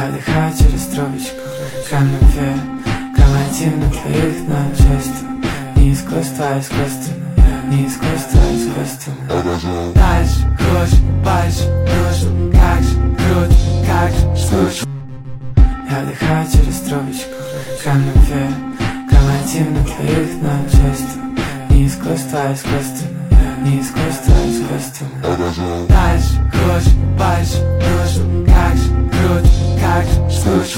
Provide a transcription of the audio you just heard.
Я вдыхаю через трубочку канапе, коматив на твоих начальств. Не искусство, а искусственно, не искусство, а искусственно. Дальше, круче, больше, душу, как же круто, как же слушай. Я вдыхаю через трубочку канапе, коматив на твоих начальств. Не искусство, а искусственно, не искусство, а искусственно. Дальше, круче, больше, душу, как же круто, как же слушай.